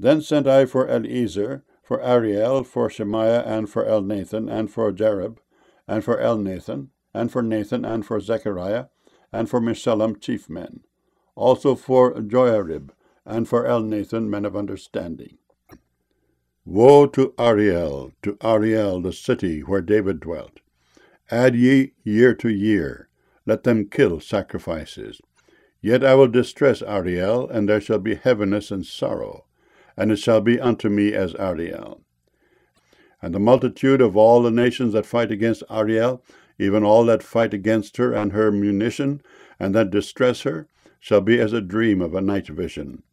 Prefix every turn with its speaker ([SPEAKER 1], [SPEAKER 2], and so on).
[SPEAKER 1] Then sent I for Eliezer, for Ariel, for Shemaiah, and for Elnathan, and for Jarib, and for Elnathan, and for Nathan, and for Zechariah, and for Meshullam chief men, also for Joiarib, and for Elnathan men of understanding. Woe to Ariel, the city where David dwelt! Add ye year to year, let them kill sacrifices. Yet I will distress Ariel, and there shall be heaviness and sorrow, and it shall be unto me as Ariel. And the multitude of all the nations that fight against Ariel, even all that fight against her and her munition, and that distress her, shall be as a dream of a night vision.